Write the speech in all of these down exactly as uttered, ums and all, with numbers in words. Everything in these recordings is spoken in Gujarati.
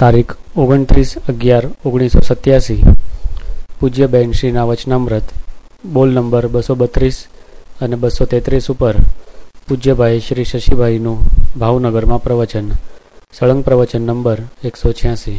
તારીખ ઓગણત્રીસ અગિયાર ઓગણીસો સત્યાસી પૂજ્ય બેન શ્રીના વચનામૃત બોલ નંબર બસો બત્રીસ અને બસો તેત્રીસ ઉપર પૂજ્યભાઈ શ્રી શશીભાઈનું ભાવનગરમાં પ્રવચન, સળંગ પ્રવચન નંબર એકસો છ્યાસી.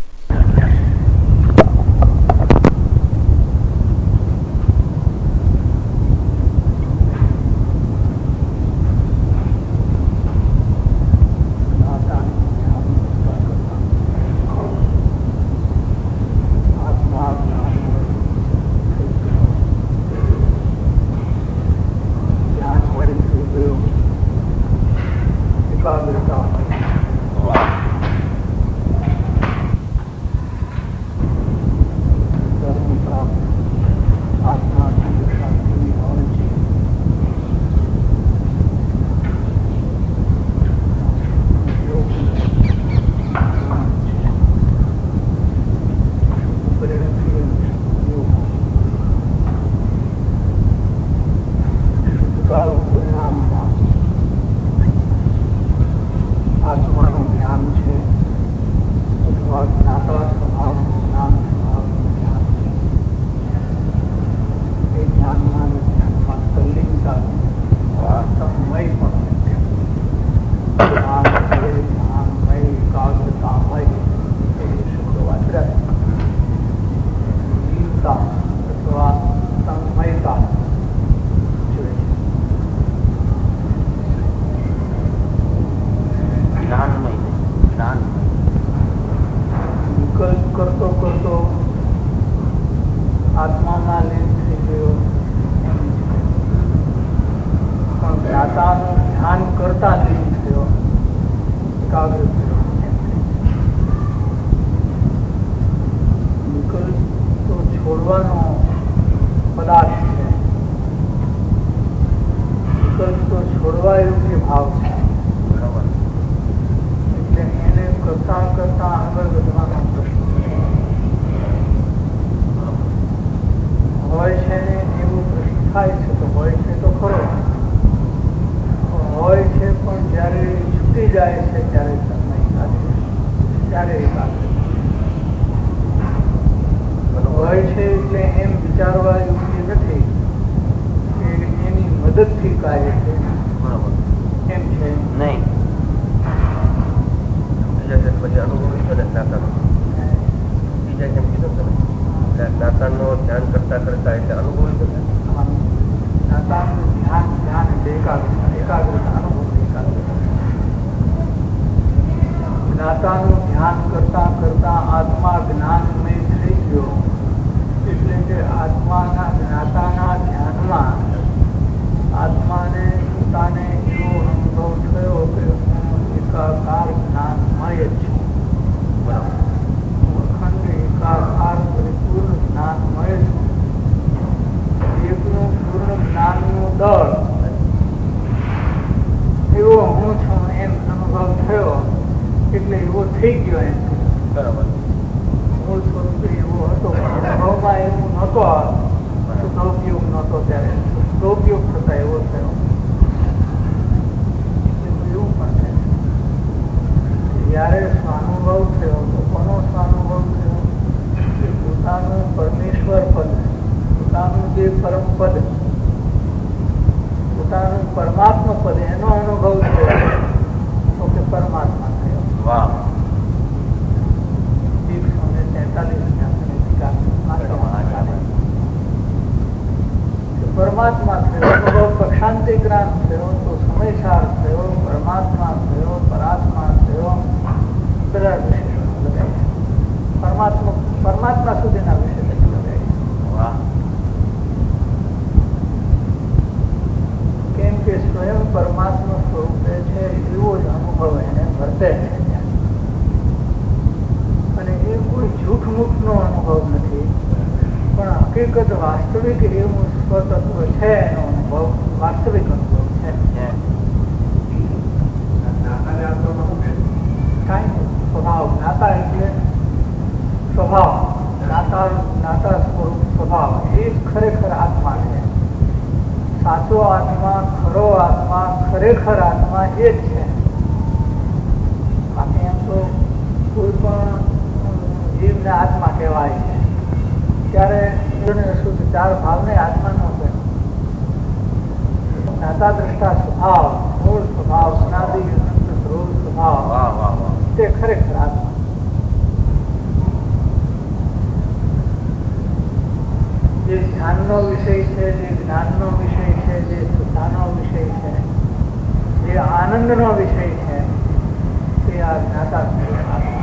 સાચો આત્મા, ખરો આત્મા, ખરેખર આત્મા એ જ છે. બાકી એમ તો કોઈ પણ આત્મા કહેવાય છે. ત્યારે શુદ્ધ ચાર ભાવને આત્મા ન કહેવાય. જ્ઞાતા દ્રષ્ટા સ્વભાવ, મૂળ સ્વભાવ, અનાદિ ધ્રુવ સ્વભાવ તે ખરેખર આત્મા. જે ધ્યાનનો વિષય છે, જે જ્ઞાનનો વિષય છે, જે સુધાનો વિષય છે, જે આનંદનો વિષય છે, તે આ જ્ઞાતા આત્મા.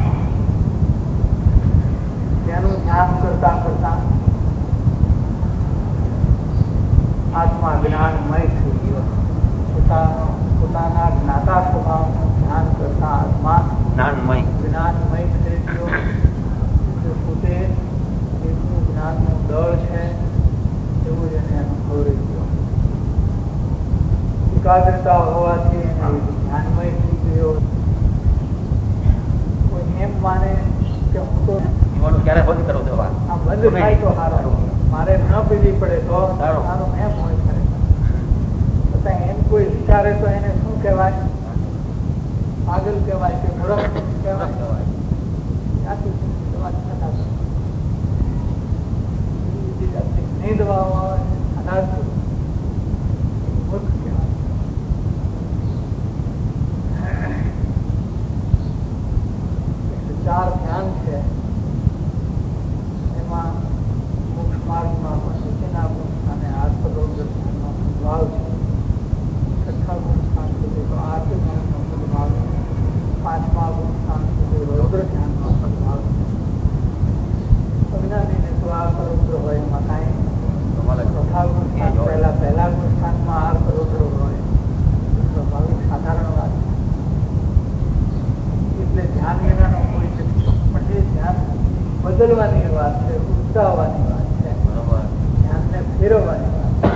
તેનું ધ્યાન કરતા કરતા આત્મા જ્ઞાનમય થઈ ગયો. પોતાનો પોતાના જ્ઞાતા સ્વભાવનું ધ્યાન કરતા આત્મા જ્ઞાનમય જ્ઞાનમય થઈ ગયો. પોતે એટલું જ્ઞાનનું દળ છે એવું જ એને અનુભવ રહી ગયો. એકાગ્રતા હોવાથી એને ધ્યાનમય થઈ ગયો. કોઈ એમ માને કે હું તો ક્યારે બંધ કરો દવા આ બંધ થાય તો સારો, મારે ન પીવી પડે તો સારું, એમ હોય ખરે. છતાં એમ કોઈ વિચારે તો એને શું કહેવાય? પાગલ કહેવાય કે મૂર્ખ કહેવાય. નહીં દવાઓ આવે મૂર્ખ કહેવાય. ચાર ધ્યાન છે. એમાં મોક્ષ માર્ગમાં નીચેના ગુણ અને આત્મરોગ ધ્યાનનો સદભાવ છે. છઠ્ઠા ગુણ સ્થાન સુધી તો આર્થ ધ્યાનનો સદભાવ છે. પાંચમા ગુણ સ્થાન સુધી રૌદ્ર ધ્યાનનો સદભાવ છે. અજ્ઞાનીને તો આર્થ રૌદ્ર હોય એમાં કાંઈ. ચોથા ગુણ સ્થાન પહેલા પહેલા ગુણ સ્થાનમાં આર્થ રૌદ્ર હોય સ્વાભાવિક સાધારણ વાત. એટલે ધ્યાન વિનાનો કોઈ નથી. પણ એ ધ્યાન બદલવાની વાત છે, ઉદાવવાની વાત છે, ધ્યાનને ફેરવવાની વાત છે.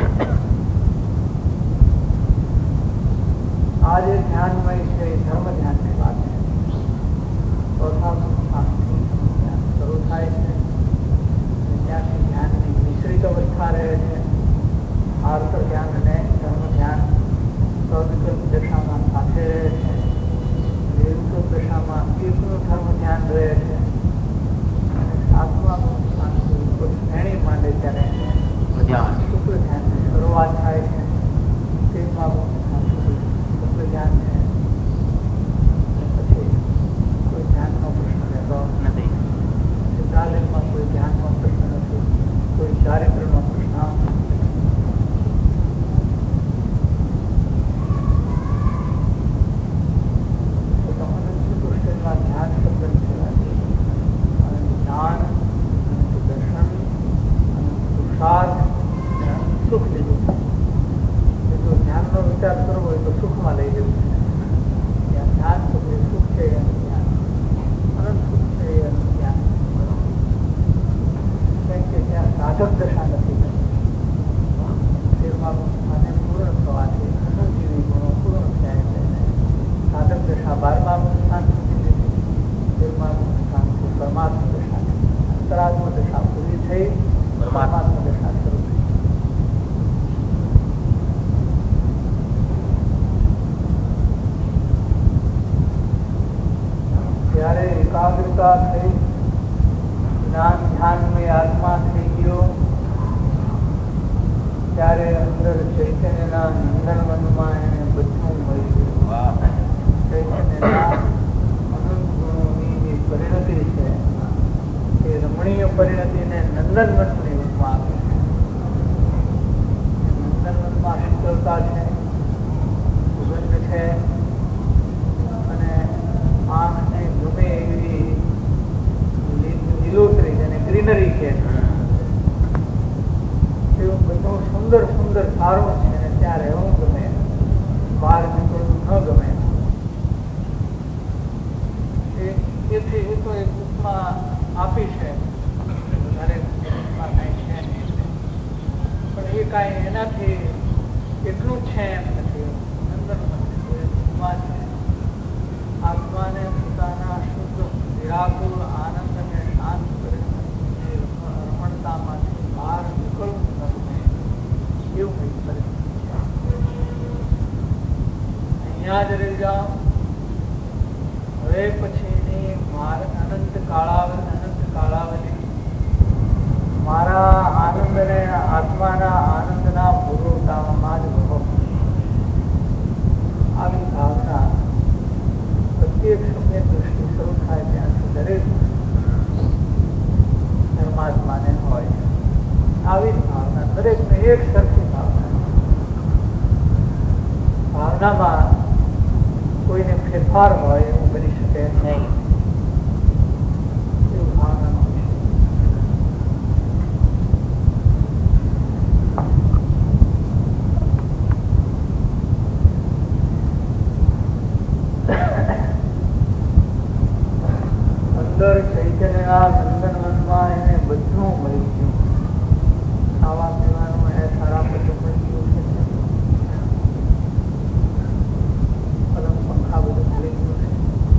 આ જે ધ્યાનમય છે એ ધર્મ ધ્યાનની વાત છે. ચોથા સ્થાનથી ધ્યાન શરૂ થાય છે. ત્યાંથી ધ્યાનની મિશ્રિત અવસ્થા રહે છે. આર્ત ધ્યાન અને ધર્મ ધ્યાન સદકલ્પ દશામાં સાથે રહે છે. નિરુકલ્પ દશામાં એકનું ધર્મ ધ્યાન રહે છે. સાતમા ગુણ સ્થાન શ્રેણી માંડે ત્યારે શુક્લ ધ્યાનની શરૂઆત થાય છે. તેરમા ગુણ સ્થાન સુધી શુક્લ ધ્યાન છે. પછી કોઈ ધ્યાનનો પ્રશ્ન રહેતો નથી. સિદ્ધાંતમાં કોઈ ધ્યાનનો પ્રશ્ન નથી. કોઈ ચારિત્રનો પ્રશ્ન નથી. ધ્યાન શબ્દ જ્ઞાન, દર્શન, પુરુષાર્થ, સુખ લીધું. જો ધ્યાનનો વિચાર કરવો હોય તો સુખમાં લઈ જવું છે. ત્યાં ધ્યાન શબ્દ સુખ છે એનું જ્ઞાન, અનંત સુખ છે એનું જ્ઞાન. કેમ કે ત્યાં સાધક દશા નથી. તેરમાં સ્થાને પૂર્ણ થવાથી અનુજીવી ગુણો પૂર્ણ થયા છે. સાધક દશા બારમા સ્થાન સુધી તેરમાં સ્થાન પરમાત્મા દશા, અંતરાત્મ દશા પૂરી થઈ, પરમાત્મા દશા શરૂ થઈ. ત્યારે એકાગ્રતા થઈ, જ્ઞાન ધ્યાનમય આત્મા થઈ ગયો. ત્યારે અંદર ચૈતન્યના નંદનવનમાં એને બધું મળી ગયું. ચૈતન્યના અનંત ગુણોની જે પરિણતિ છે એ રમણીય પરિણતિને નંદનવનની રૂપમાં આપે છે. નંદનવનમાં શીતળતા છે, સુગંધ છે, અને આંખને ગમે એવી લીલોતરી જેને ગ્રીનરી કે એવું બધું સુંદર સુંદર સારું છે. અને ત્યાં રહેવું ગમે, બહાર નીકળવું ન ગમે. એથી એ તો એક ઉપમા આપી છે, વધારે ઉપમા કાંઈ છે નહીં. પણ એ કાંઈ એનાથી એટલું જ છે એમ નથી. અંદર ઉપમા છે. આત્માને પોતાના શુદ્ધ નિરાકુલ આનંદ અને શાંત રમણતામાંથી બહાર નીકળવું ગમે એવું કંઈક કરે. અહીંયા જ રહી જાઓ. હવે પછીની માર્ગ અનંત કાળાવલી અનંત કાળાવલી એક સરખી ભાવના. ભાવનામાં કોઈને ફેરફાર હોય એવું બની શકે નહીં. એવું ભાવનામાં હોય છે. અંદર ચૈતન્યના નંદનવનમાં એને બધું મળી ગયું. ખાવા પીવાનું એ સારા બધું મળી ગયું છે. પલંગ પંખા બધું મળી ગયું છે.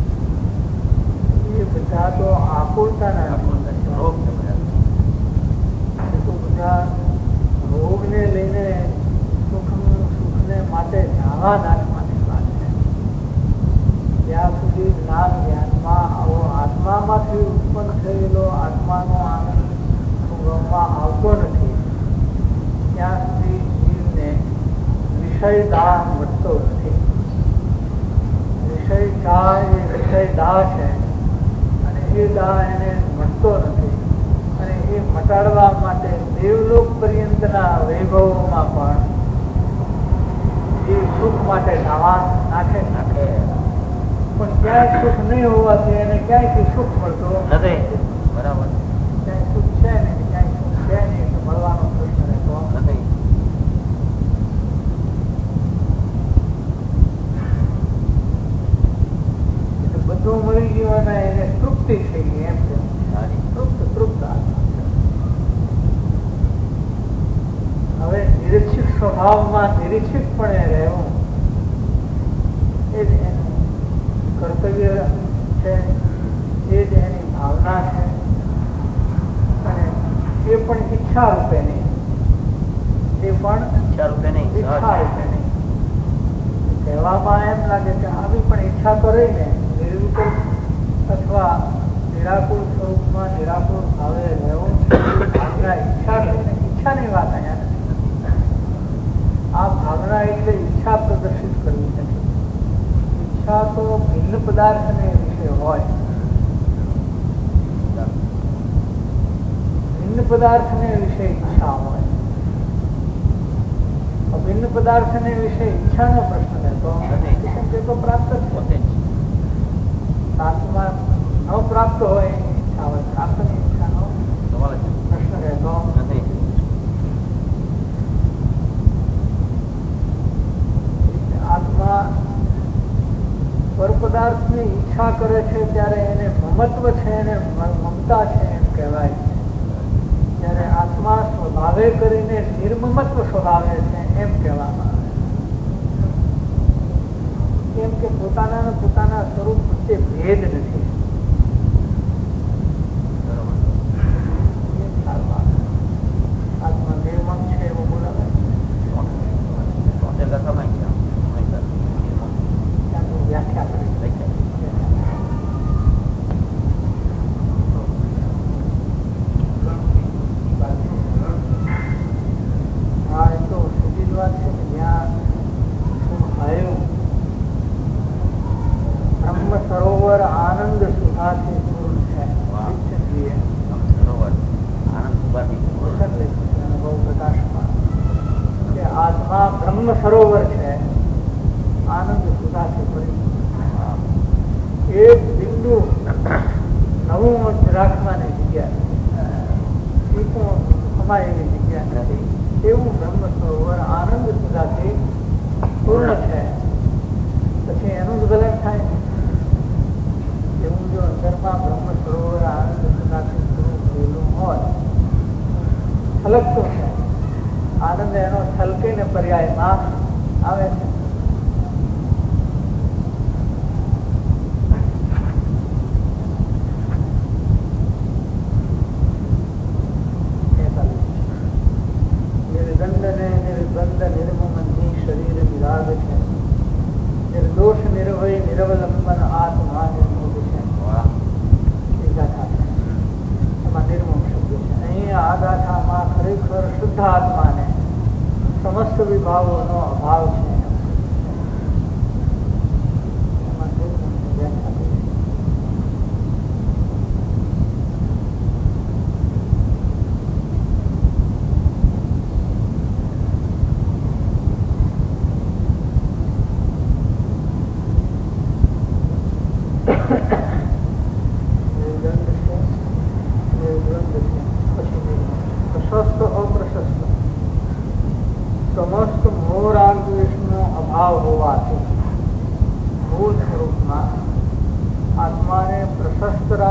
એ બધા તો આકુળતાના રોગ છે. બધા રોગને લઈને સુખ સુખને માટે જાવા નાખવાની વાત છે. જ્યાં સુધી જ્ઞાન ધ્યાનમાં આવો આત્મામાંથી ઉત્પન્ન થયેલો આત્માનો આનંદ ભોગવવામાં આવતો નથી ત્યાં સુધી જીવને વિષય દાહ મળતો નથી. વિષય દાહ એ વિષય દાહ છે અને એ દાહ એને મળતો નથી. અને એ મટાડવા માટે દેવલોક પર્યંતના વૈભવોમાં પણ એ સુખ માટે દાવા નાખે નાખે પણ ક્યાંય સુખ નહીં હોવાથી એને ક્યાંયથી સુખ મળતો નથી. બરાબર. ક્યાંય સુખ છે ને ક્યાંય સુખ છે નહીં તો મળવાનો પ્રશ્ન રહેતો નથી. એટલે બધું મળી ગયું અને એને તૃપ્તિ થઈ ગઈ એમ છે. તૃપ્ત તૃપ્ત હવે નિરીક્ષિત સ્વભાવમાં નિરીક્ષિતપણે રહેવું એ જ એનું કર્તવ્ય છે. એ જ એની ભાવના છે. અને એ પણ ઈચ્છા રૂપે નહીં. એ પણ ઈચ્છા રૂપે નહીં. ઈચ્છા રૂપે નહીં. કહેવામાં એમ લાગે કે આવી પણ ઈચ્છા તો રહી ને નિર્વિકલ્પ અથવા નિરાકુળ સ્વરૂપમાં નિરાકુળ ભાવે રહેવું ભાવના ઈચ્છા રહીને ઈચ્છાની વાત અહીંયા નથી. આ ભાવના એટલે ઈચ્છા પ્રદર્શિત કરવી નથી. ઈચ્છા તો ભિન્ન પદાર્થને વિશે હોય. ભિન્ન પદાર્થને વિશે ઈચ્છા હોય. ભિન્ન પદાર્થને વિશે ઈચ્છાનો પ્રશ્ન રહેતો તે તો પ્રાપ્ત જ પોતે જ આત્મા ન પ્રાપ્ત હોય એની ઈચ્છા હોય. પ્રાપ્તની ઈચ્છાનો પ્રશ્ન રહેતો નથી. આત્મા પરપદાર્થની ઈચ્છા કરે છે ત્યારે એને મમત્વ છે, એને મમતા છે એમ કહેવાય. જ્યારે આત્મા સ્વભાવે કરીને નિર્મમત્વ સ્વભાવે છે એમ કહેવામાં આવે. કેમ કે પોતાના પોતાના સ્વરૂપ વચ્ચે ભેદ નથી. આત્મા નિર્મમ છે એવું બોલાવે. વ્યાખ્યા કરી હા એ તો સીધી જ વાત છે કે જ્યાં બ્રહ્મ સરોવર આનંદ સુધાથી પૂર્ણ છે. અનુભવ પ્રકાશમાં કે આત્મા બ્રહ્મ સરોવર છે, આનંદ સુધાથી પૂરી. એક બિંદુ નવું રાખવાની જગ્યા અમારી એવી જગ્યા નથી. એવું બ્રહ્મ સરોવર આનંદ સુધાથી પૂર્ણ છે. પછી એનું જ ગલન થાય ને એવું જો અંદરમાં બ્રહ્મ સરોવર આનંદ સુધાથી પૂરું થયેલું હોય. છલકતું છે. આનંદ એનો છલકીને પર્યાયમાં આવે છે. નિર્બંધ નિર્મમની શરીર વિરાગ છે. નિર્દોષ નિર્ભય નિરવલંબન આત્મા નિર્મોહ છે. એ ગાથા છે. એમાં નિર્મોહ શબ્દ છે. અહીં આ ગાથામાં ખરેખર શુદ્ધ આત્માને સમસ્ત વિભાવોનો અભાવ છે. એમાં નિર્મોહની વ્યાખ્યા કરી.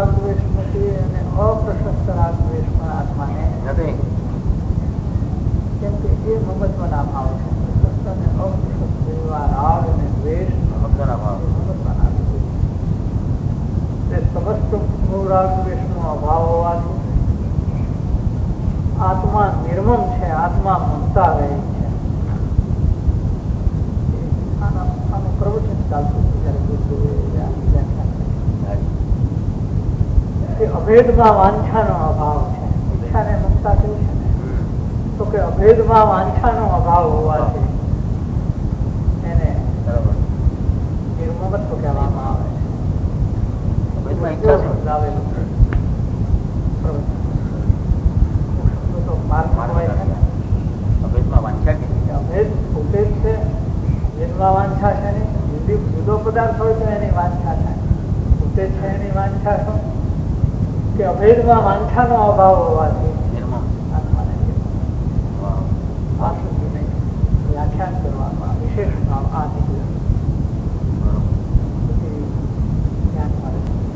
રાગ દ્વેષ નથી અને અપ્રશસ્ત રાગ દ્વેષ પણ આત્માને નથી. કેમ કે એ મમત્વના ભાવ છે. પ્રશસ્ત અને અપ્રશસ્ત એવા રાગ અને દ્વેષ મમત્વના ભાવ. મમત્વના તે સમસ્ત મૂળ રાગ દ્વેષનો અભાવ હોવાથી આત્મા નિર્મમ છે, આત્મા મમતા રહે છે. આનું પ્રવચન ચાલતું કે અભેદમાં વાંછાનો અભાવ છે. ઈચ્છા ને મમતા કેવું છે ને તો કે અભેદમાં વાંછાનો અભાવ હોવાથી એને નિર્મમત્વ કહેવામાં આવે છે. અભેદમાં ઈચ્છા છે. સમજાવેલું તો માર્ગ હોય છે ને અભેદમાં વાંછા કે અભેદ પોતે જ છે. અભેદમાં વાંછા છે ને જુદી જુદો પદાર્થ હોય તો એની વાંછા થાય. પોતે છે એની વાંછા છો કે અભેદમાં વાંછાનો અભાવ હોવાથી નિર્મમ. આત્માને વાહ. આ સુધીને વ્યાખ્યાન કરવામાં વિશેષ ભાવ આ નીકળ્યો. પછી ધ્યાનમાં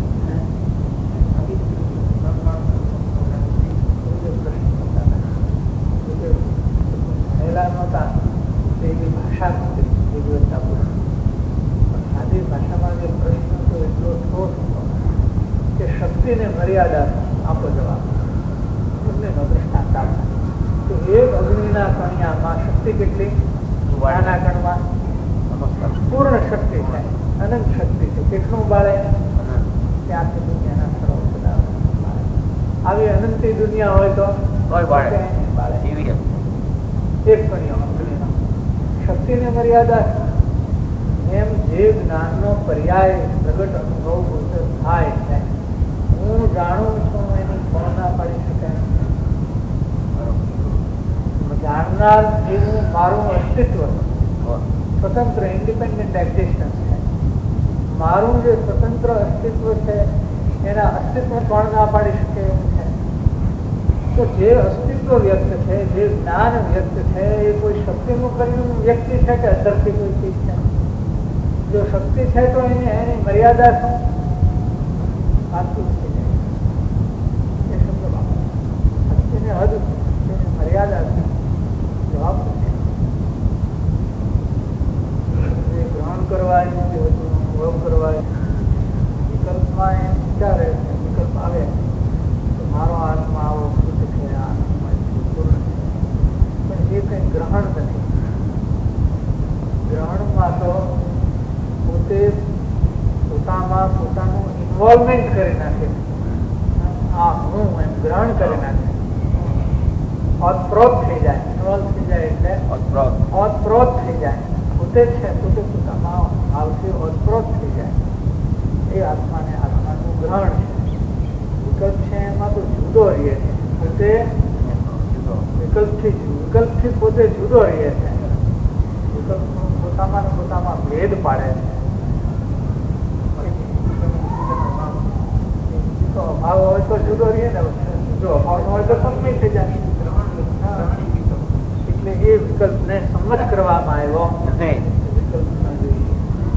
રહેલા નહોતા એવી ભાષા નહોતી વિગવત્તાપૂર્વક. પણ સાદી ભાષામાં જે પ્રશ્ન હતો એટલો ઠોસ હતો કે શક્તિને મર્યાદા આપો જવાબ. અગ્નિનો દૃષ્ટાંત આપતા તો એક અગ્નિના કણિયામાં શક્તિ કેટલી? નાના કણમાં પૂર્ણ શક્તિ છે, અનંત શક્તિ છે. કેટલું બાળે? ત્યાંથી દુનિયાના સર્વ પદાર્થો બાળે. આવી અનંતી દુનિયા હોય તો બાળે. એક કણિયો અગ્નિનો શક્તિને મર્યાદા. એમ જે જ્ઞાનનો પર્યાય પ્રગટ અનુભવ ગોચર થાય છે, હું જાણું છું એની કોણ ના પાડી શકે? જાણનાર જેવું મારું અસ્તિત્વ સ્વતંત્ર ઇન્ડિપેન્ડન્ટ એક્ઝિસ્ટન્સ છે. મારું જે સ્વતંત્ર અસ્તિત્વ છે એના અસ્તિત્વ કોણ ના પાડી શકે એવું છે? તો જે અસ્તિત્વ વ્યક્ત છે, જે જ્ઞાન વ્યક્ત છે એ કોઈ શક્તિનું કર્યું વ્યક્તિ છે કે અંદરથી કોઈ ચીજ છે? જો શક્તિ છે તો એને એની મર્યાદા છે. એ શબ્દ બાબત શક્તિને હદ એની મર્યાદા છે. જવાબ ગ્રહણ કરવા હતું, અનુભવ કરવા વિકલ્પમાં એમ વિચારે છે, વિકલ્પ આવે તો મારો આત્મા આવો શુદ્ધ છે, આત્મા પૂર્ણ છે. પણ એ કંઈ ગ્રહણ નથી. ગ્રહણમાં તો પોતે પોતામાં પોતાનું ઇન્વોલ્વમેન્ટ કરી નાખે. આ હું એમ ગ્રહણ કરી નાખે. ઓતપ્રોત થઈ જાય. ઇન્વોલ્વ થઈ જાય એટલે ઓતપ્રોત થઈ જાય. પોતે જ છે, પોતે પોતામાં આવશે ઓતપ્રોત થઈ જાય. એ આત્માને આત્માનું ગ્રહણ છે. વિકલ્પ છે એમાં તો જુદો રહે છે. પોતે વિકલ્પથી વિકલ્પથી પોતે જુદો રહે છે. વિકલ્પ પોતામાં પોતામાં ભેદ પાડે છે. અભાવ હોય તો જુદો રહે ને, જો અભાવ હોય તો સંમિત થઈ જાય. એટલે એ વિકલ્પને સંમત કરવામાં આવ્યો. વિકલ્પ ન જોઈએ.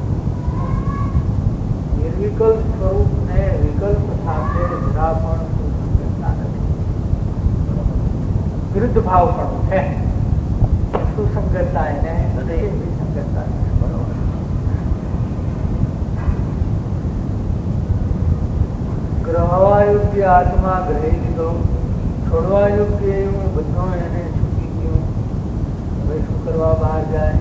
નિર્વિકલ્પ સ્વરૂપને વિકલ્પ સાથે જરા પણ સુસંગતતા નથી. વિરુદ્ધ ભાવ પણ છે. સુસંગતતા એને વિસંગતતા છે. ગ્રહવા યોગ્ય આત્મા ગ્રહી લીધો, છોડવા યોગ્ય એવું બધું એને છૂટી ગયું. હવે શું કરવા બહાર જાય?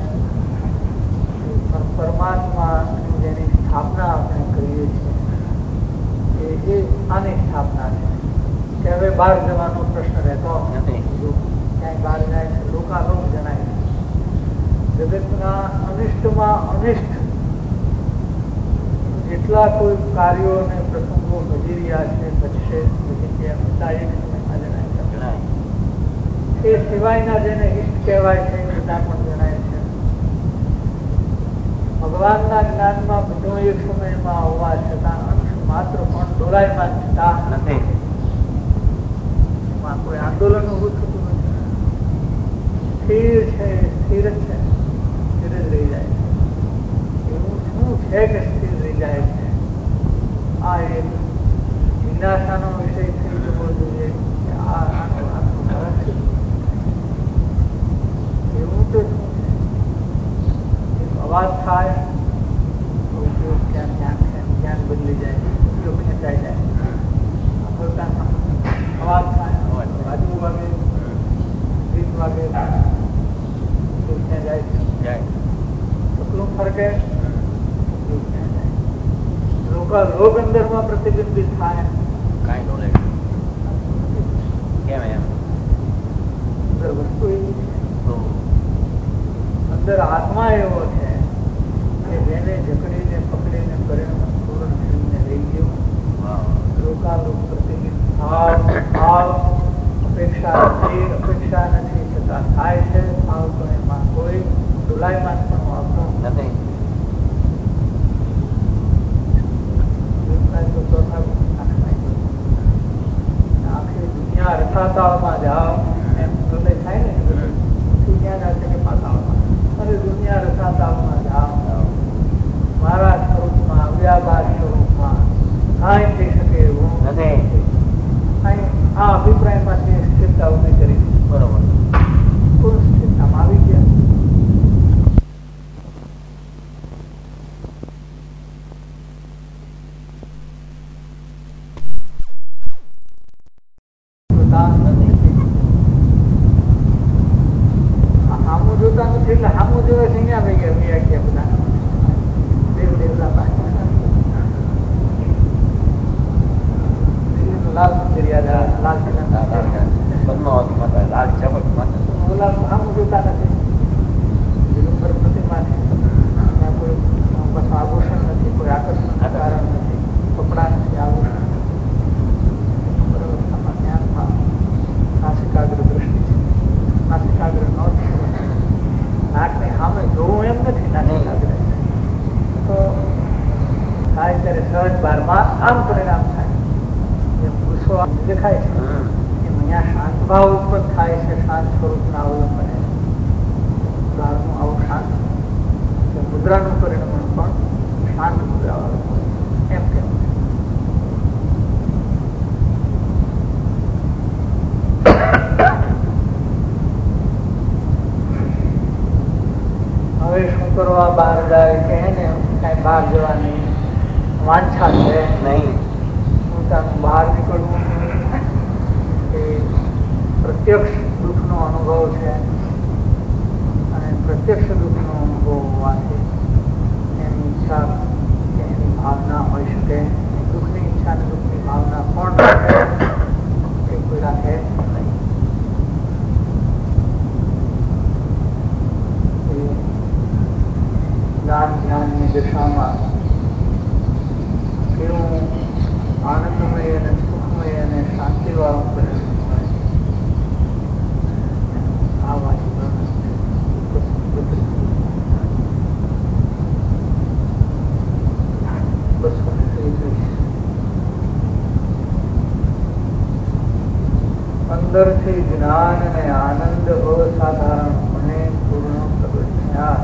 પરમાત્મા જેની સ્થાપના આપણે કરીએ છીએ એ આની સ્થાપના છે કે હવે બહાર જવાનો પ્રશ્ન રહેતો નથી. ક્યાંય બહાર જાય છે લોકાલોક જણાય છે. જગતના અનિષ્ટમાં અનિષ્ટ જેટલા કોઈ કાર્યો અને પ્રસંગો ભજી રહ્યા છે, ભજશે, ભજી ગયા બધા એક સમયમાં જણાય છે. એ સિવાયના જેને ઈષ્ટ કહેવાય છે એ બધા પણ જણાય છે. ભગવાનના જ્ઞાનમાં બધો એક સમયમાં હોવા છતાં અંશ માત્ર પણ ડોલાયમાન થતા નથી. એમાં કોઈ આંદોલન ઉભું થતું નથી. સ્થિર છે, સ્થિર જ છે, સ્થિર જ રહી જાય છે. એવું શું છે કે સ્થિર રહી જાય છે? આ એક જિજ્ઞાસાનો વિષય થઈ જવો જોઈએ કે આ આનો આનું કારણ છે એવું તો શું છે? એક અવાજ થાય તો ઉપયોગ ક્યાં ધ્યાન ધ્યાન બદલી જાય, ઉપયોગ ખેંચાઈ જાય. અવાજ થાય, બાજુ વાગે, ગીત વાગે, ઉપયોગ ક્યાં જાય, પગલું ફરકે, ઉપયોગ ક્યાં જાય. લોકો રોગ અંદરમાં પ્રતિબિંબિત થાય, કાંઈ નોલેજ કેમ એમ અંદર વસ્તુ એવી છે, અંદર આત્મા એવો છે કે જેને જકડીને પકડીને પરિણામ પૂર્ણ થઈને લઈ ગયો. લોકાલોક પ્રતિબિંબ ભાવ ભાવ અપેક્ષા નથી, અપેક્ષા નથી છતાં થાય છે. ભાવ તો એમાં કોઈ ડોલાયમાન પણ આવતો નથી. આખી દુનિયા રસાતાળમાં જાઓ એમ પ્રલય થાય ને પછી ક્યાં જશે કે પાતાળમાં. અને દુનિયા રસાતાળમાં જાઓ મારા સ્વરૂપમાં અવ્યાભાર સ્વરૂપમાં કાંઈ થઈ શકે એવું નથી. આ અભિપ્રાયમાંથી સ્થિરતા ઉભી કરી બરોબર. પૂર્ણ સ્થિરતામાં આવી ગયા. હામું જોતા નથી એટલે હામું જોવે છે અહીંયા ભાઈ ગયા ગયા બધા દેવ દેવલા પાસે લાલ મંદિર લાલ લાલ ચમક ઓલા હામું જોતા નથી. દિગંબર પ્રતિમા છે, ત્યાં કોઈ બસ આભૂષણ નથી, કોઈ આકર્ષણ કારણ નથી, કપડા નથી, આભૂષણ અવસ્થામાં ધ્યાનમાં નાસિકાગ્ર દ્રષ્ટિ છે. નાસિકાગ્ર ન નાકને સામે જોવું એમ નથી. નાસિકાગ્ર તો થાય ત્યારે સહજ બારમાં આમ પરિણામ થાય. જેમ ગુસ્સો દેખાય છે એમ અહીંયા શાંત ભાવ ઉત્પન્ન થાય છે. શાંત સ્વરૂપના અવલંબને બહારનું આવું શાંત મુદ્રાનું પરિણામ પણ શાંત મુદ્રા વાળું એમ કેવું છે. હવે શું કરવા બહાર જાય કે એને કઈ બહાર જવાની વાંછા છે નહીં. પોતાનું બહાર નીકળવું એ પ્રત્યક્ષ દુઃખનો અનુભવ છે અને પ્રત્યક્ષ દુઃખનો અનુભવ હોવાથી એની ઈચ્છા કે એની ભાવના હોઈ શકે. દુઃખની ઈચ્છા અને દુઃખની ભાવના કોણ રાખે? એ કોઈ રાખે નહીં. જ્ઞાન ધ્યાનની દિશામાં કેવું આનંદમય અને સુખમય અને શાંતિવાળું પરિણામ હોય. આ વાત બસો ત્રીસ અંદરથી જ્ઞાન અને આનંદ અસાધારણપણે પૂર્ણ પ્રગટ થયા.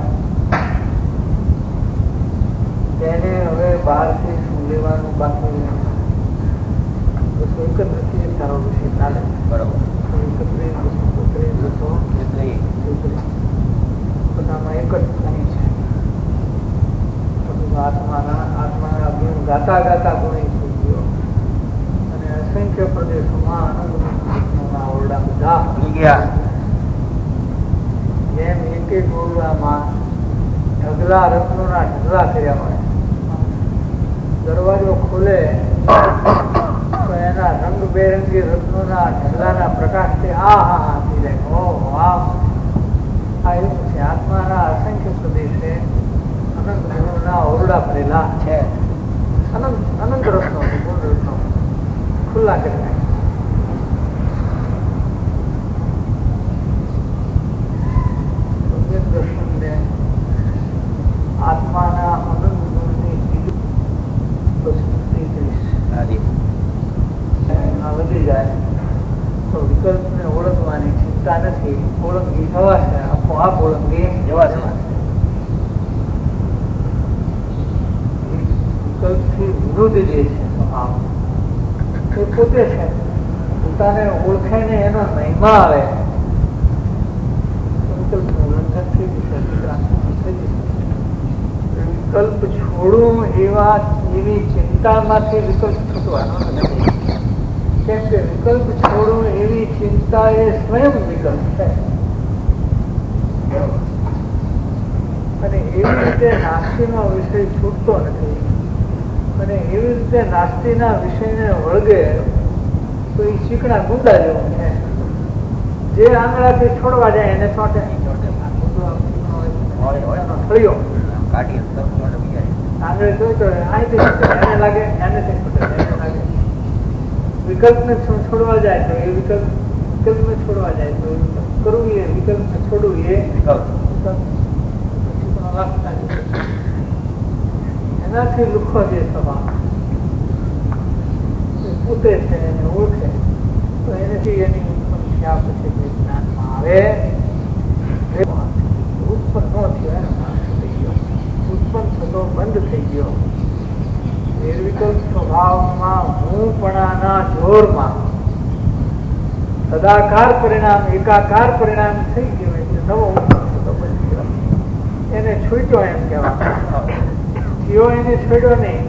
તેને હવે બહારથી શું લેવાનું બાકી બસો એકત્રીસ તારો વિષય ચાલે. બરોબર. એકત્રીસ બસો બત્રીસ બસો એટલી બધામાં એક જ અહીં છે. આત્માના આત્માના ગુણ ગાતા ગાતા ગુણી થઈ ગયો અને અસંખ્ય પ્રદેશોમાં આનંદના ઓરડા બધા ગયા. જેમ એક એક ઓરડામાં ઢગલા રત્નોના ઢગલા કર્યા હોય. દરવાજો ખોલે તો એના રંગબેરંગી રત્નોના ઢગલાના પ્રકાશથી આ હા હા થઈ જાય. ઓહ વાહ! આ એવું છે. આત્માના અસંખ્ય પ્રદેશે અનંત ગુણોના ઓરડા ભરેલા છે. અનંત અનંત રત્નો ગુણ રત્નો ખુલ્લા કરી નાખે. દર્શનને આત્માના અનંત ગુણની વધી જાય તો વિકલ્પને ઓળખવાની ચિંતા નથી. ઓળંગી થવાશે, આપોઆપ ઓળંગી જવાશે. વિકલ્પથી વિરુદ્ધ જે છે સ્વભાવ એ પોતે છે. પોતાને ઓળખે ને એનો મહિમા આવે વિકલ્પનું ઉલ્લંઘન થઈ જશે, વિક્રાંતિ થઈ જશે. વિકલ્પ છોડવું એવા એવી ચિંતામાંથી વિકલ્પ છૂટવાનો નથી. કેમ કે વિકલ્પ છોડવું એવી ચિંતા એ સ્વયં વિકલ્પ છે. અને એવી રીતે નાસ્તીનો વિષય છૂટતો નથી. અને એવી રીતે નાસ્તીના વિષયને વળગે તો એ ચીકણા ગુંડા જેવું છે. જે આંગળાથી છોડવા જાય એને ચોટે નહીં, ચોટે થળિયો આંગળે જોઈ તો અહીંથી એને લાગે, એનેથી છૂટે એને લાગે. વિકલ્પને છોડવા જાય તો એ વિકલ્પ વિકલ્પને છોડવા જાય તો કરવું એ વિકલ્પને છોડવું એ એનાથી લુખો જે સ્વભાવ પોતે છે એને ઓળખે તો એનાથી એની સમસ્યા પછી જ્ઞાનમાં આવે. ઉત્પન્ન ન થયો એનો નાશ થઈ ગયો, ઉત્પન્ન થતો બંધ થઈ ગયો. નિર્વિકલ્પ સ્વભાવમાં હુંપણાના જોરમાં સદાકાર પરિણામ એકાકાર પરિણામ થઈ ગયો એટલે નવો ઉત્પન્ન થતો બંધ ગયો. એને છૂટ્યો એમ કહેવામાં. થયો એને છોડ્યો નહીં,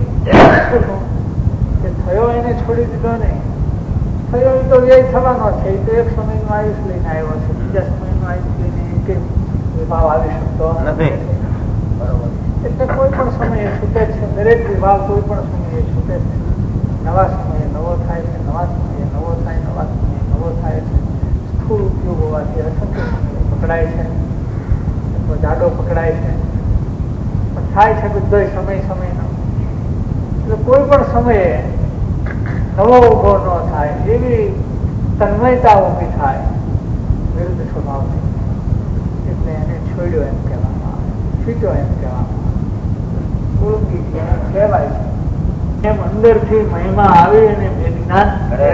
થયો એને છોડી દીધો નહીં. થયો તો વ્યય થવાનો છે. એ તો એક સમયનું આયુષ લઈને આવ્યો છે, બીજા સમયનું આયુષ લઈને એક વિભાવ આવી શકતો નથી. એટલે કોઈ પણ સમયે છૂટે છે. દરેક વિભાવ કોઈ પણ સમયે છૂટે છે. નવા સમયે નવો થાય છે, નવા સમયે નવો થાય, નવા સમયે નવો થાય છે. સ્થૂળ ઉપયોગ હોવાથી અસંખ્ય સમયે પકડાય છે, અથવા જાડો પકડાય છે, પણ થાય છે બધો સમય સમયનો. એટલે કોઈ પણ સમયે નવો ઉભો ન થાય એવી તન્મયતા ઉભી થાય વિરુદ્ધ સ્વભાવથી. એટલે એને છોડ્યો એમ કહેવામાં આવે, છૂટ્યો એમ કહેવામાં આવે, કહેવાય છે. એમ અંદરથી મહિમા આવી અને જ્ઞાન કરે.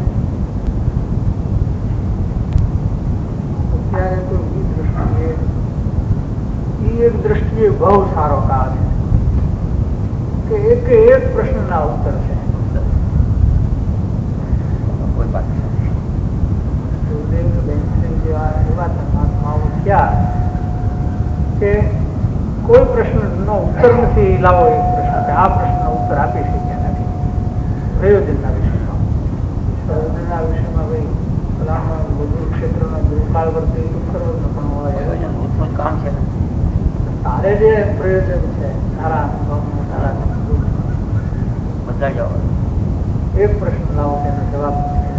અત્યારે તો એ દ્રષ્ટિએ એ એક દ્રષ્ટિએ બહુ સારો કાળ છે કે એક એક પ્રશ્નના ઉત્તર છે. કે કોઈ પ્રશ્ન નો ઉત્તર નથી લાવો. એક પ્રશ્ન કે આ પ્રશ્ન નો ઉત્તર આપી શક્યા નથી. પ્રયોજનના વિષયમાં પ્રયોજનના વિષયમાં ભાઈ પેલા વધુ ક્ષેત્રનો દુકાળ વર્તી ઉત્તરનો પણ હોય કામ છે. તારે જે પ્રયોજન છે તારા અનુભવનું, તારા બધા જવાબ, એક પ્રશ્ન લાવો તેનો જવાબ છે.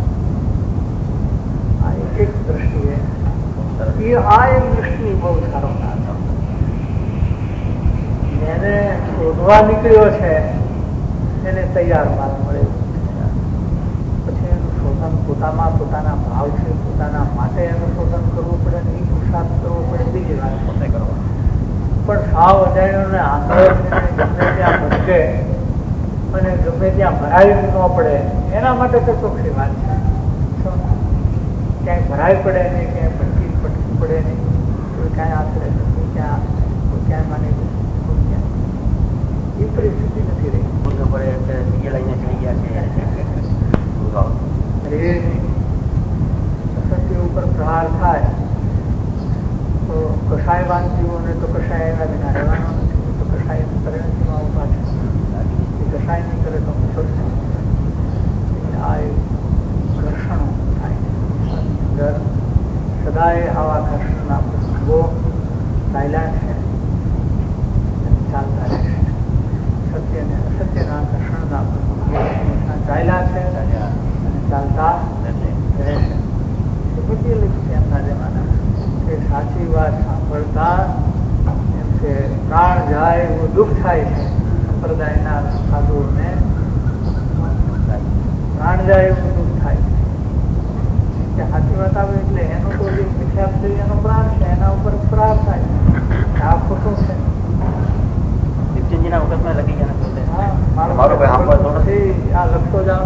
આ એક દ્રષ્ટિએ એ આ એક દ્રષ્ટિ બહુ સારો એને શોધવા નીકળ્યો છે એને તૈયાર માલ મળે. પછી એનું શોધન પોતામાં પોતાના ભાવ છે, પોતાના માટે એનું શોધન કરવું પડે ને એ પુરુષાર્થ કરવો પડે બીજી વાત પોતે કરવા. પણ સાવ અજાણ્યોને આંધળો ગમે ત્યાં ભટકે અને ગમે ત્યાં ભરાવી ન પડે એના માટે તો ચોખ્ખી વાત છે. ક્યાંય ભરાવી પડે નહીં, ક્યાંય ભટકી ભટકી પડે નહીં, કોઈ ક્યાંય આશરે નથી, ક્યાં કોઈ ક્યાંય માની નથી, એ પરિસ્થિતિ નથી રહી. સત્ય ઉપર પ્રહાર થાય તો કસાય વાંધીઓને તો કસાય એના વિના રહેવાનો નથી. તો કસાય પરિણતિમાં ઉભા છે. એ કસાય નહીં કરે તો છોડશે. આ ઘર્ષણો થાય. સદાય આવા ઘર્ષણના પ્રસંગો ચાલ્યા છે, ચાલતા રહેશે. સત્યને અસત્યના ઘર્ષણના પ્રસંગો ચાલ્યા છે અને ચાલતા રહેશે. એમના જમાના કે સાચી વાત સાંભળતા એમ કે પ્રાણ જાય એવું દુઃખ થાય છે. સંપ્રદાયના સાધુઓને પ્રાણ જાય એવું દુઃખ થાય છે. સાચી વાત આવે એટલે એનો તો જે વિખ્યાત છે એનો પ્રાણ છે, એના ઉપર પ્રહાર થાય છે. આ ખોટું છે. દીપચંદજીના વખતમાં લખી ગયા આ લખતો જાવ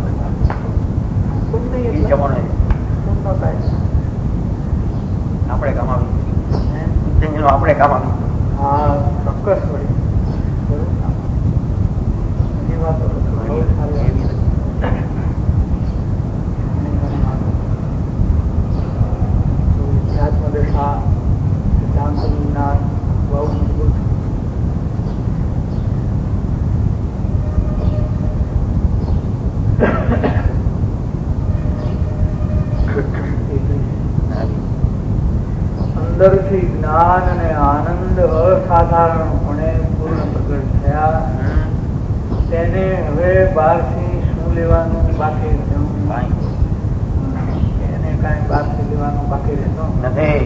આપણે કામ આવી આપણે કામ આવી. હા ચોક્કસ વળી એ વાતો બહુ સારી. અંદરથી જ્ઞાન અને આનંદ અસાધારણપણે પૂર્ણ પ્રગટ થયા તેને હવે બહારથી શું લેવાનું બાકી રહ્યું? એને કાંઈ બહારથી લેવાનું બાકી રહેતો નથી.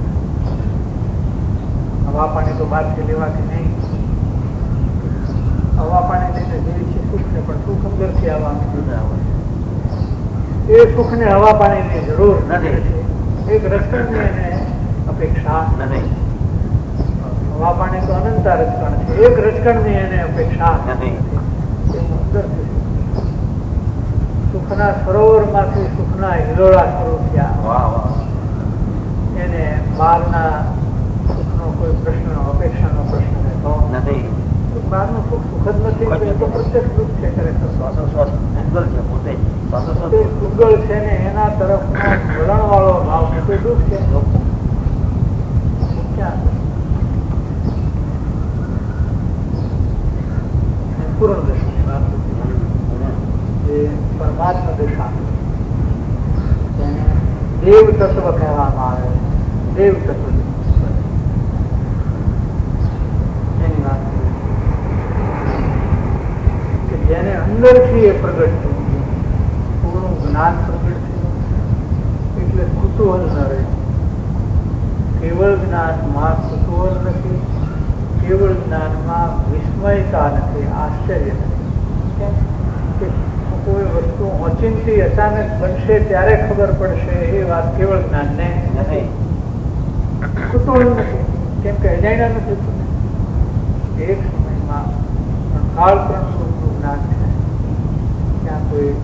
હવા પાણી તો બહારથી લેવા કે નહીં? હવા પાણી લઈને જેવી છે સુખ છે, પણ સુખ અંદરથી આવવાનું. એ સુખ ને હવા પાણીની જરૂર નથી. એક રચકણની એને અપેક્ષા નથી. હવા પાણી તો અનંતા રચકણ છે, એક રચકણની એને અપેક્ષા નથી. સુખના સરોવર માંથી સુખના હિલોળા શરૂ થયા. વાહ વાહ. એને બહારના સુખનો કોઈ પ્રશ્ન અપેક્ષાનો પ્રશ્ન રહેતો નથી. બહારનું સુખ સુખ જ નથી, એ તો પ્રત્યક્ષ દુઃખ છે. ખરેખર શ્વાસોશ્વાસ ઉદ્ગલ છે પોતે. શ્વાસોશ્વાસ ઉગ્ગળ છે ને એના તરફનો વલણ વાળો ભાવ મોટું દુઃખ છે. ક્યાં પૂર્ણ દશાની વાત જે પરમાત્મા દશા તેને દેવ તત્વ કહેવામાં આવે. દેવ તત્વ એની વાત કે જેને અંદરથી એ પ્રગટ થયું, પૂર્ણ જ્ઞાન પ્રગટ થયું, એટલે કુતૂહલ ન રહે. કેવળ જ્ઞાનમાં કુતૂહલ નથી, કેવળ જ્ઞાનમાં વિસ્મયતા નથી, આશ્ચર્ય નથી. કેમ કે કોઈ વસ્તુ ઓચિંતી અચાનક બનશે ત્યારે ખબર પડશે એ વાત કેવળ જ્ઞાનને નથી. કુતૂહલ નથી, કેમ કે અજાણ્યા નથી. એક સમયમાં પણ કાળક્રમ સ્વરૂપનું જ્ઞાન છે, ત્યાં કોઈ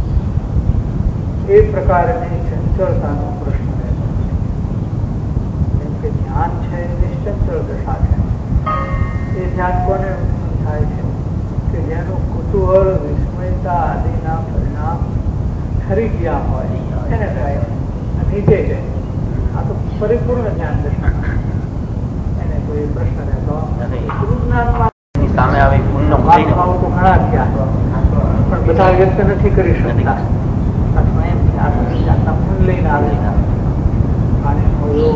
એ પ્રકારની ચંચળતાનો પ્રશ્ન રહેતો નથી. કેમ કે ધ્યાન છે એ નિશ્ચંચળ દશા છે. એ ધ્યાન કોને થાય છે કે જેનું કુતૂહલ વિસ્મયતા આદિના પરિણામ ઠરી ગયા હોય એને થાય નીચે જાય. આ તો પરિપૂર્ણ ધ્યાન દશા, એને કોઈ પ્રશ્ન રહેતો નથી. સામે આવી પૂર્ણ મહાત્માઓ તો ઘણા થયા, પણ બધા વ્યક્ત નથી કરી શકતા. અથવા એમ જાતના ફૂલ લઈને આવે અને હોયો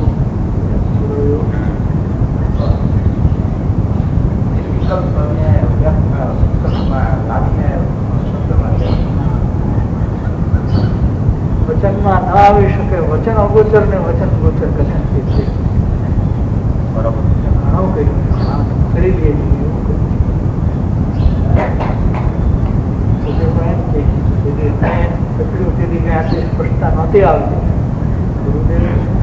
વચનમાં ન આવી શકે. વચન અગોચર ને વચન ગોચર કથન છે. બરોબર. ઘણું કહ્યું કરી દે સ્પષ્ટતા નહોતી આવતી. ગુરુદેવ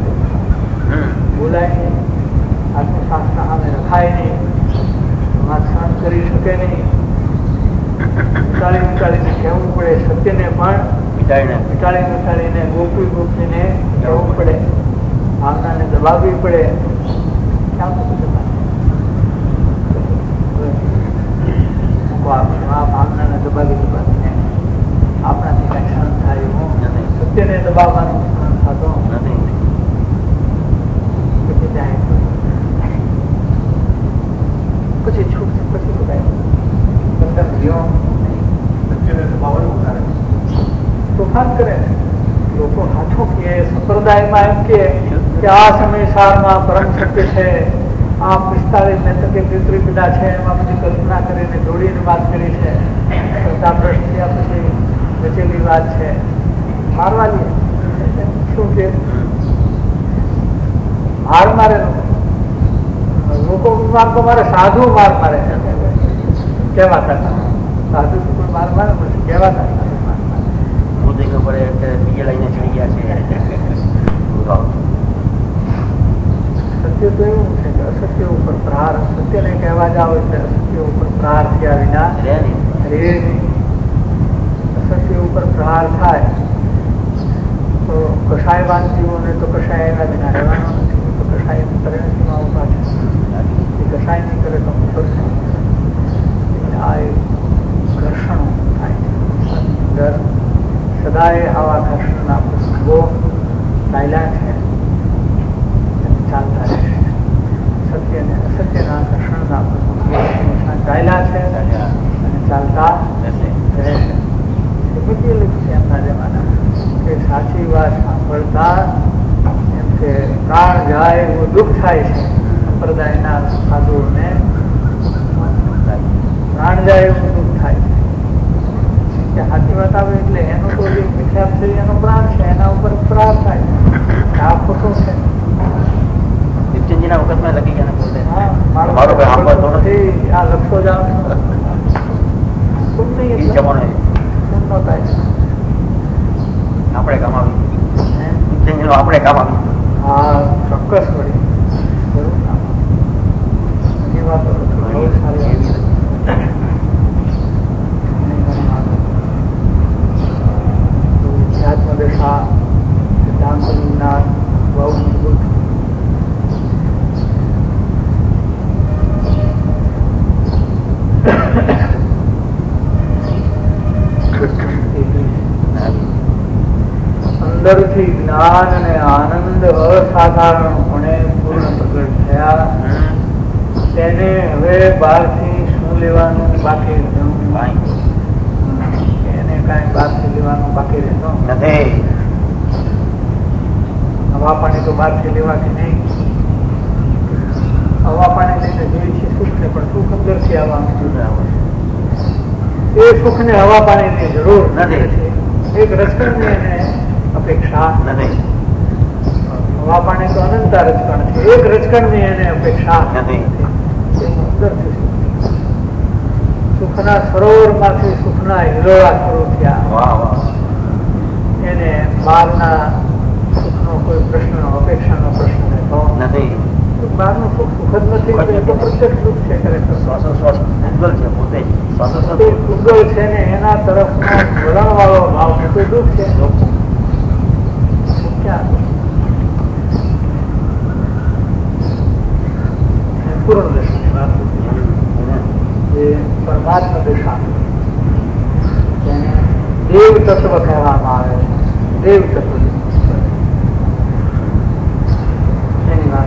બોલાય નહીં, આત્મશાસ્ત્ર સામે રખાય નહીં, વાત સહન કરી શકે નહીં. વિટાળી વિટાળીને કહેવું પડે, સત્યને પણ વિટાળી વિટાળીને ગોપી ગોપીને કહેવું પડે, ભાવનાને દબાવવી પડે. ક્યાં સુધી આ ભાવનાને દબાવી દબાવીને આપણાથી કઈ સહન થાય એવું સત્યને દબાવવાનું સહન થતો નથી. પછી જાય પછી છૂટ પછી બધા બધા જીવો સત્યને દબાવવાનું કરે, તોફાન કરે. લોકો હાથો કે સંપ્રદાયમાં એમ કે આ સમય સારમાં પરમ સત્ય છે, આ પિસ્તાળીસ ને તકે પિતૃ પિતા છે, એમાં બધી કલ્પના કરીને જોડીને વાત કરી છે. કરતા ભ્રષ્ટ થયા પછી રચેલી વાત છે. મારવા લે શું કે માર મારે લોકો માર મારે સાધુ માર મારે કહેવાતા. સાધુ કોઈ માર મારે પછી કહેવાતા. પોતે ખબર બીજે લઈને ચડી ગયા છે. સત્ય તો એવું છે કે અસત્ય ઉપર પ્રહાર, સત્યને કહેવા જાવ એટલે અસત્ય ઉપર પ્રહાર થયા વિના રે નહીં. અસત્ય ઉપર પ્રહાર થાય તો કષાયવાન જીવોને તો કષાય એના વિના રહેવાનો નથી. તો કષાયની પરિણતિમાં ઉભા છે. એ કષાય નહીં કરે તો થશે. આ એક ઘર્ષણો થાય છે અંદર. સદાય આવા ઘર્ષણના પ્રસંગો ચાલ્યા છે, ચાલતા રહેશે. સત્ય અને અસત્યના ઘર્ષણના પ્રસંગો ચાલ્યા છે અને ચાલતા રહેશે. એમના જમાના કે સાચી વાત સાંભળતા એમ કે પ્રાણ જાય એવું દુઃખ થાય છે સંપ્રદાયના સાધુઓને. પ્રાણ જાય એવું દુઃખ થાય છે. સાચી વાત આવે એટલે એનો તો જે વિખ્યાત છે એનો પ્રાણ છે, એના ઉપર પ્રાણ થાય છે. આ ખોટું છે. નિત્યજીના વખતમાં લખી ગયા બોલતે હા, મારો ભાઈ સાંભળતો નથી. આ લખતો જાવ શું નહીં એ જમાનો શું નો થાય છે. આપણે કામ આવી નિત્યજીનો આપણે કામ આવી. હા, ચોક્કસ વળી જરૂર કામ આવે. એ વાતો બહુ સારી વાત છે. આત્મદશા સિદ્ધાંત વિજ્ઞાન બહુ મજબૂત. અંદરથી જ્ઞાન અને આનંદ અસાધારણપણે પૂર્ણ પ્રગટ થયા. તેને હવે બહારથી શું લેવાનું બાકી રહ્યું? એને કાંઈ બહારથી લેવાનું બાકી રહેતો નથી. હવા પાણી તો બહારથી લેવા કે નહીં? હવા પાણી લઈને જોઈએ છે સુખ છે, પણ સુખ અંદરથી આવવાનું. એ સુખ ને હવા પાણીની જરૂર નથી. એક રચકણની એને અપેક્ષા નથી. હવા પાણી તો અનંત રચકણ છે. એક રચકણની એને અપેક્ષા નથી. અંદરથી સુખના સરોવર માંથી સુખના હિલોળા શરૂ થયા. વાહ વાહ. એને બહારના સુખનો કોઈ પ્રશ્ન અપેક્ષાનો પ્રશ્ન રહેતો નથી. બહારનું સુખ સુખ જ નથી. એ તો પ્રત્યક્ષ સુખ છે ખરેખર. શ્વાસોશ્વાસ ઉદ્ગલ છે પોતે. શ્વાસોશ્વાસ એ ઉદ્ગલ છે ને એના તરફનો વલણ વાળો ભાવ છે કોઈ દુઃખ છે. ક્યાં પૂર્ણ દર્શનની વાત એ પરમાત્મા દશા તેને દેવ તત્વ કહેવામાં આવે છે. દેવ તત્વ એની વાત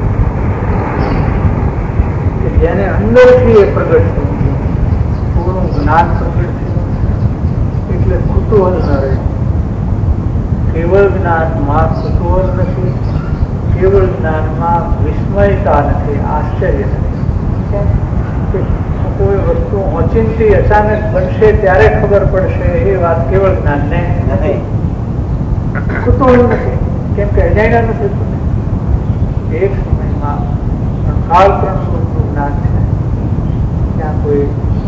કે જેને અંદરથી એ પ્રગટ થયું, પૂર્ણ જ્ઞાન પ્રગટ થયું, એટલે કુતૂહલ ન રહે. કેવળ જ્ઞાનમાં કુતૂહલ નથી, કેવળ જ્ઞાનમાં વિસ્મયતા નથી, આશ્ચર્ય નથી. કોઈ વસ્તુ ઓચિંતી અચાનક બનશે ત્યારે ખબર પડશે એ વાત કેવળ જ્ઞાનને નથી. કુતૂહલ નથી, કેમ કે અજાણ્યા નથી. એક સમયમાં કાળ પ્રણનું જ્ઞાન છે, ત્યાં કોઈ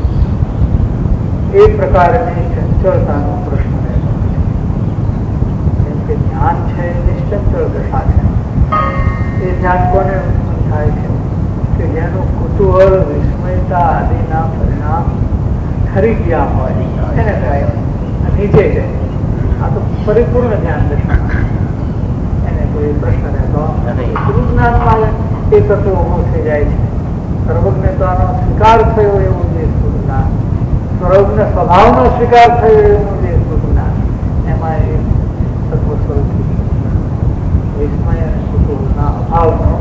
એ પ્રકારની ચંચળતાનો પ્રશ્ન રહેતો નથી. કેમ કે જ્ઞાન છે એ નિશ્ચંચળ દશા છે. એ જ્ઞાન કોને થાય છે કે જેનું કુતૂહલ વિસ્મયતા આદિના પરિણામ ઠરી ગયા હોય એને થાય નીચે છે. આ તો પરિપૂર્ણ જ્ઞાન દર્શન, એને કોઈ પ્રશ્ન રહેતો ગુરુજ્ઞાનમાં એ તત્વ ઊભું થઈ જાય છે. સર્વજ્ઞતાનો સ્વીકાર થયો એવું જે ગુરુજ્ઞાન, સર્વજ્ઞ સ્વભાવનો સ્વીકાર થયો એવું જે ગુરુજ્ઞાન, એમાં એ તત્વ સ્વરૂપ વિસ્મય અને કુતૂહલના અભાવનો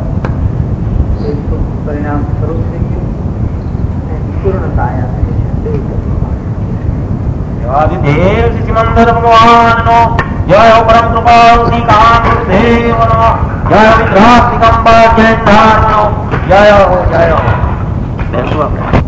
પરિણામ શરૂ થઈ ગયું. એની પૂર્ણતા અહીંયા થઈ છે. દેવ સિમંદર ભગવાનનો જય પરમ કૃપાળુ શ્રી કામદેવનો જય વિગ્રહ દિગંબર જય જય જય